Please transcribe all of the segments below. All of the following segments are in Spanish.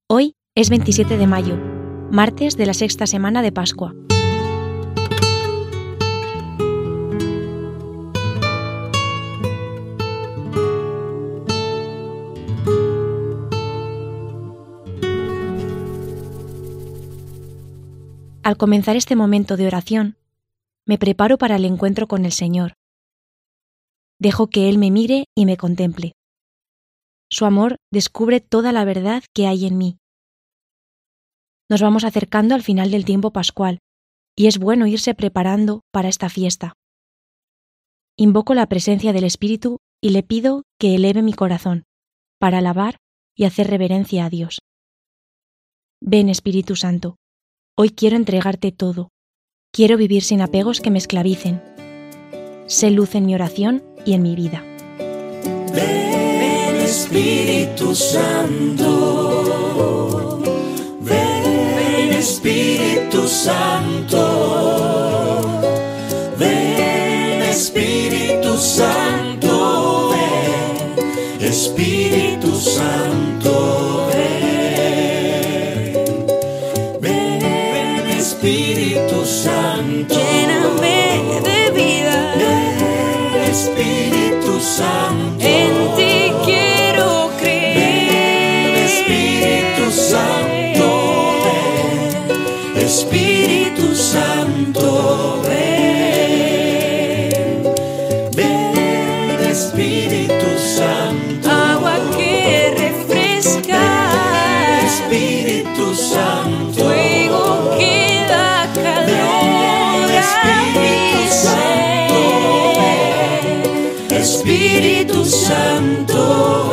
Hoy es 27 de mayo, martes de la sexta semana de Pascua. Al comenzar este momento de oración, me preparo para el encuentro con el Señor. Dejo que Él me mire y me contemple. Su amor descubre toda la verdad que hay en mí. Nos vamos acercando al final del tiempo pascual, y es bueno irse preparando para esta fiesta. Invoco la presencia del Espíritu y le pido que eleve mi corazón, para alabar y hacer reverencia a Dios. Ven, Espíritu Santo, hoy quiero entregarte todo. Quiero vivir sin apegos que me esclavicen. Sé luz en mi oración y en mi vida. Ven, Espíritu Santo. Ven, Espíritu Santo. Ven, Espíritu Santo. Ven, Espíritu Santo. Ven, Espíritu Santo. Lléname de vida. Ven, Espíritu Santo. En ti quiero creer. Ven, Espíritu Santo. Ven, Espíritu Santo. Ven, ven, Espíritu Santo. Agua que refresca. Ven, Espíritu Santo. Fuego que da calor Ven, a Espíritu mi Santo. ser. Espíritu Santo,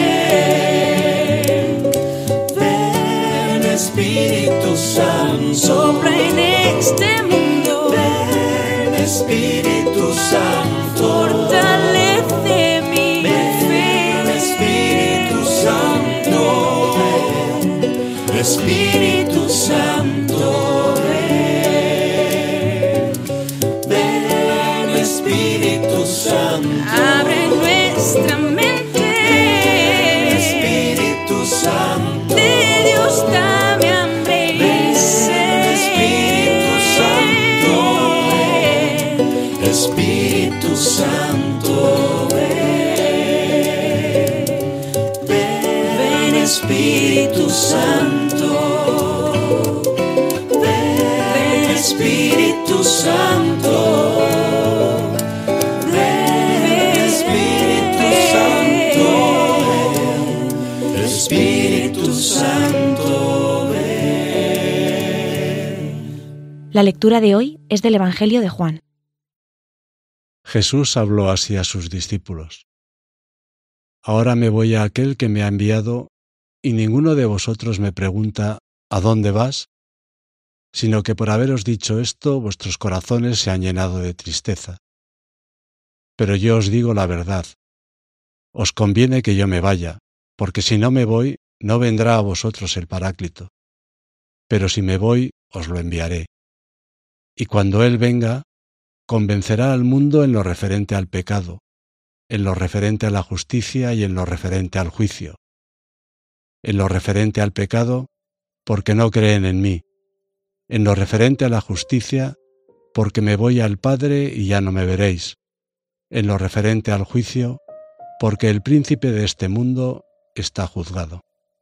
ven, Espíritu Santo, Sopla en este mundo. ven, Espíritu Santo, Fortalece mi ven, fe. Espíritu Santo, ven, Espíritu Santo, ven, Espíritu Santo. Abre nuestra mente. Espíritu Santo, De Dios dame hambre y sed. Espíritu Santo, Espíritu Santo, ven, Espíritu Santo, ven, Espíritu Santo. Espíritu Santo, ven. La lectura de hoy es del Evangelio de Juan. Jesús habló así a sus discípulos: Ahora me voy a aquel que me ha enviado, y ninguno de vosotros me pregunta ¿a dónde vas? Sino que por haberos dicho esto, vuestros corazones se han llenado de tristeza. Pero yo os digo la verdad: os conviene que yo me vaya, porque si no me voy, no vendrá a vosotros el Paráclito. Pero si me voy, os lo enviaré. Y cuando Él venga, convencerá al mundo en lo referente al pecado, en lo referente a la justicia y en lo referente al juicio. En lo referente al pecado, porque no creen en mí. En lo referente a la justicia, porque me voy al Padre y ya no me veréis. En lo referente al juicio, porque el príncipe de este mundo está juzgado.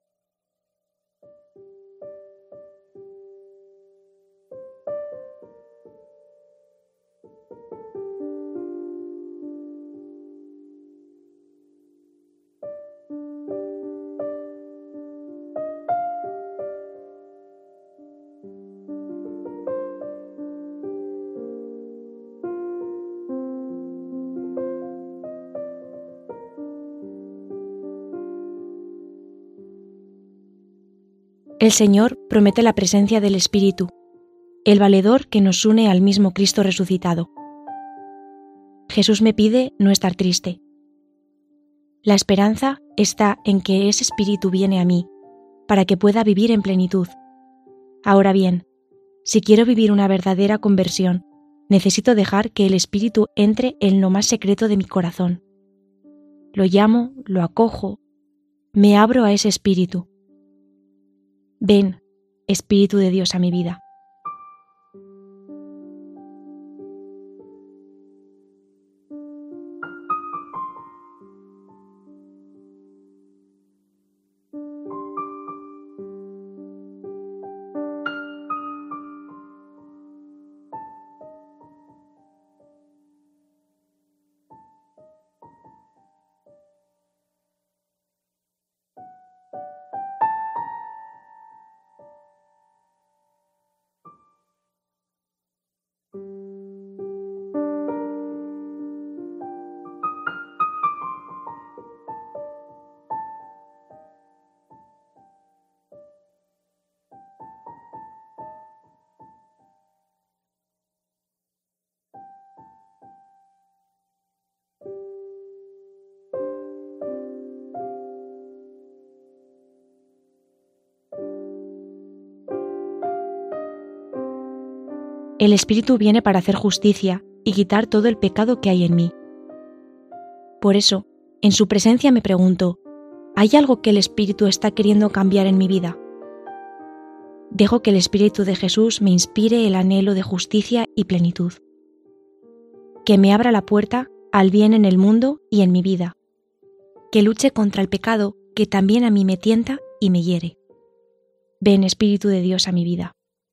El Señor promete la presencia del Espíritu, el valedor que nos une al mismo Cristo resucitado. Jesús me pide no estar triste. La esperanza está en que ese Espíritu viene a mí, para que pueda vivir en plenitud. Ahora bien, si quiero vivir una verdadera conversión, necesito dejar que el Espíritu entre en lo más secreto de mi corazón. Lo llamo, lo acojo, me abro a ese Espíritu. Ven, Espíritu de Dios, a mi vida. El Espíritu viene para hacer justicia y quitar todo el pecado que hay en mí. Por eso, en su presencia me pregunto, ¿hay algo que el Espíritu está queriendo cambiar en mi vida? Dejo que el Espíritu de Jesús me inspire el anhelo de justicia y plenitud. Que me abra la puerta al bien en el mundo y en mi vida. Que luche contra el pecado que también a mí me tienta y me hiere. Ven, Espíritu de Dios, a mi vida.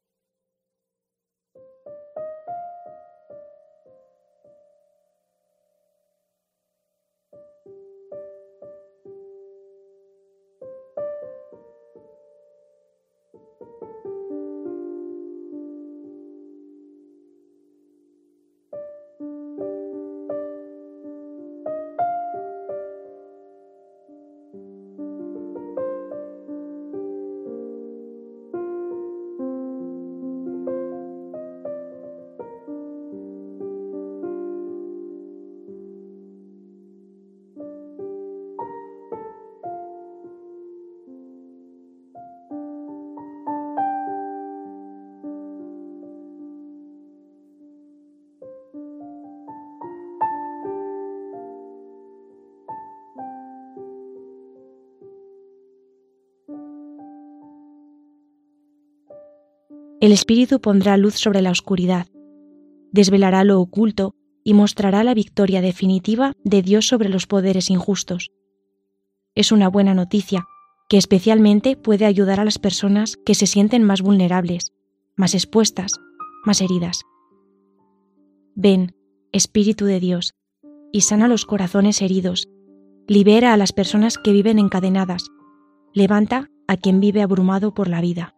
El Espíritu pondrá luz sobre la oscuridad, desvelará lo oculto y mostrará la victoria definitiva de Dios sobre los poderes injustos. Es una buena noticia que especialmente puede ayudar a las personas que se sienten más vulnerables, más expuestas, más heridas. Ven, Espíritu de Dios, y sana los corazones heridos, libera a las personas que viven encadenadas, levanta a quien vive abrumado por la vida.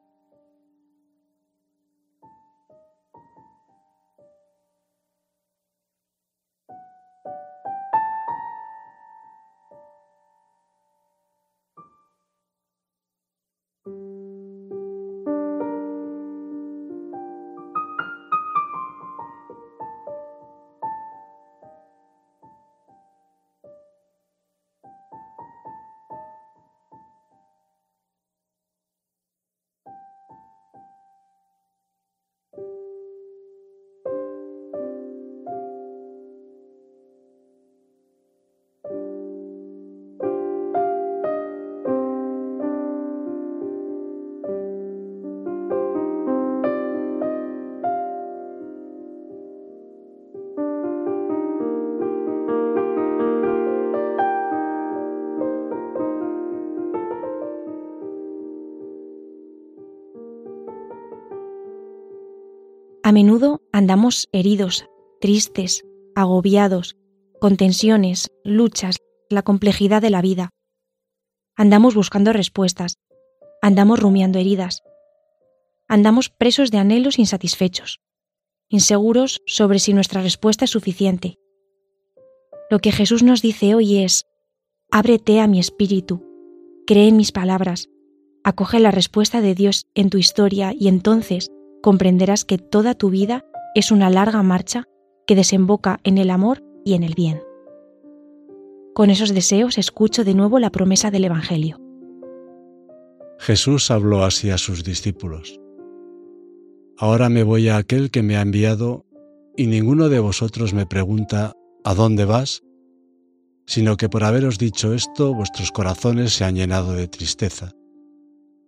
A menudo andamos heridos, tristes, agobiados, con tensiones, luchas, la complejidad de la vida. Andamos buscando respuestas, andamos rumiando heridas. Andamos presos de anhelos insatisfechos, inseguros sobre si nuestra respuesta es suficiente. Lo que Jesús nos dice hoy es: ábrete a mi espíritu, cree en mis palabras, acoge la respuesta de Dios en tu historia y entonces comprenderás que toda tu vida es una larga marcha que desemboca en el amor y en el bien. Con esos deseos escucho de nuevo la promesa del Evangelio. Jesús habló así a sus discípulos: Ahora me voy a aquel que me ha enviado, y ninguno de vosotros me pregunta ¿a dónde vas?, sino que por haberos dicho esto vuestros corazones se han llenado de tristeza.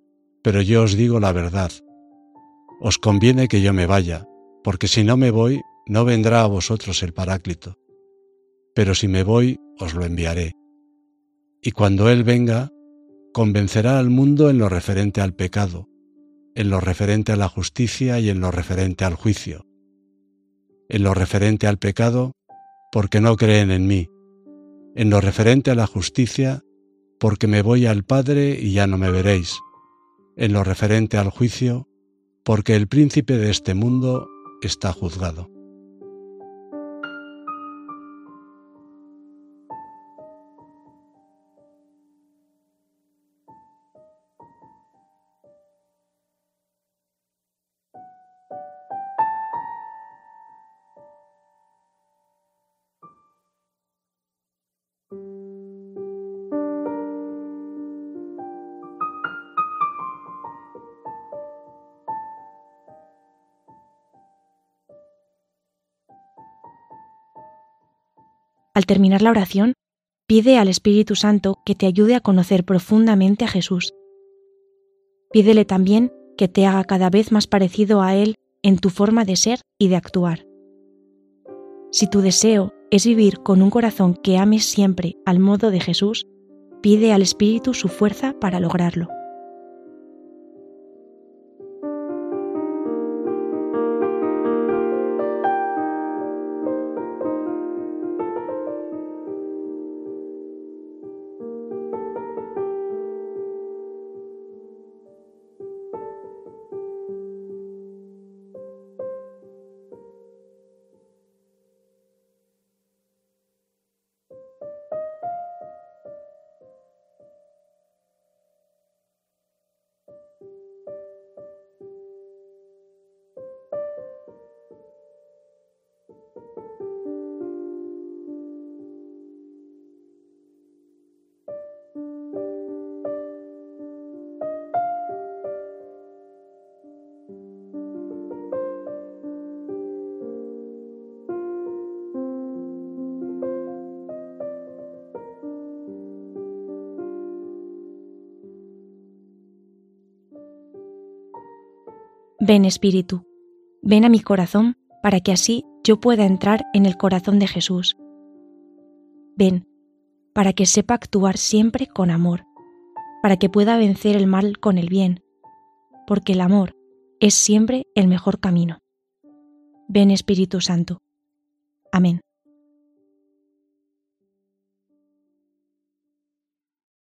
pero yo os digo la verdad. Os conviene que yo me vaya, porque si no me voy, no vendrá a vosotros el Paráclito. Pero si me voy, os lo enviaré. Y cuando Él venga, convencerá al mundo en lo referente al pecado, en lo referente a la justicia y en lo referente al juicio. En lo referente al pecado, porque no creen en mí. En lo referente a la justicia, porque me voy al Padre y ya no me veréis. En lo referente al juicio, porque el príncipe de este mundo está juzgado. Al terminar la oración, pide al Espíritu Santo que te ayude a conocer profundamente a Jesús. Pídele también que te haga cada vez más parecido a Él en tu forma de ser y de actuar. Si tu deseo es vivir con un corazón que ames siempre al modo de Jesús, pide al Espíritu su fuerza para lograrlo. Ven, Espíritu, ven a mi corazón para que así yo pueda entrar en el corazón de Jesús. Ven, para que sepa actuar siempre con amor, para que pueda vencer el mal con el bien, porque el amor es siempre el mejor camino. Ven, Espíritu Santo. Amén.